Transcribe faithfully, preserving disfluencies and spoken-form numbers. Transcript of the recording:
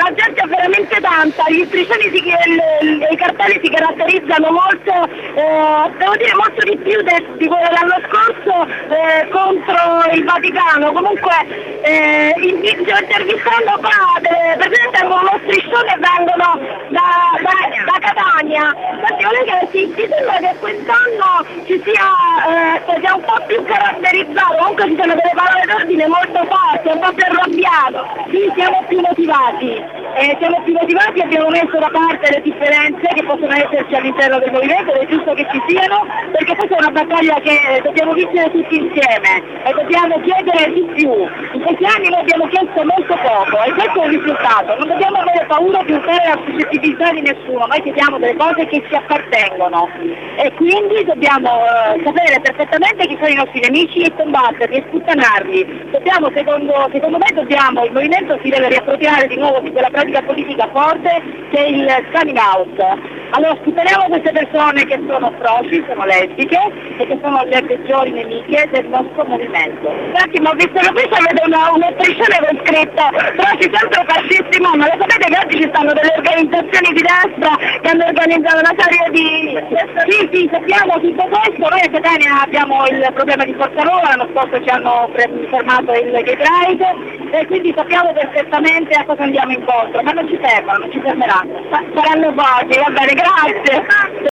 la gente è veramente tanta, gli striscioni, si, il, i cartelli si caratterizzano molto, eh, devo dire molto di più de, di quello dell'anno scorso eh, contro il Vaticano. Comunque eh, inizio intervistando qua, per esempio uno striscione e vengono da, da, da Catania. Infatti volevo che si, si sembra che quest'anno ci sia, eh, sia un po' più caratterizzato, comunque ci sono delle parole d'ordine molto forti, un po' più arrabbiato. Sì, siamo più motivati, eh, siamo più motivati, abbiamo messo da parte le differenze che possono esserci all'interno del movimento ed è giusto che ci siano, perché questa è una battaglia che dobbiamo vincere tutti insieme e dobbiamo chiedere di più. In questi anni noi abbiamo chiesto molto poco e questo è il risultato. Non dobbiamo avere paura di usare la suscettibilità di nessuno, noi chiediamo delle cose che ci appartengono e quindi dobbiamo eh, sapere perfettamente chi sono i nostri nemici e combatterli e sputtanarli. Dobbiamo, secondo, secondo me dobbiamo, il movimento si deve riappropriare di nuovo di quella pratica politica forte che è il coming out. Allora sputtaniamo queste persone che sono froci, sono lesbiche e che sono le peggiori nemiche del nostro movimento. Infatti, ma ho visto che qui avete una, una striscione con scritto froci sempre fascisti, ma lo sapete che oggi ci stanno delle organizzazioni di destra che hanno organizzato una serie di... Sì, sì, sappiamo tutto questo, noi a Catania abbiamo il problema di Forza Nuova, l'anno scorso ci hanno fermato il Gay Pride e quindi sappiamo perfettamente a cosa andiamo incontro, ma non ci fermano, non ci fermeranno. Saranno pochi, va bene, grazie.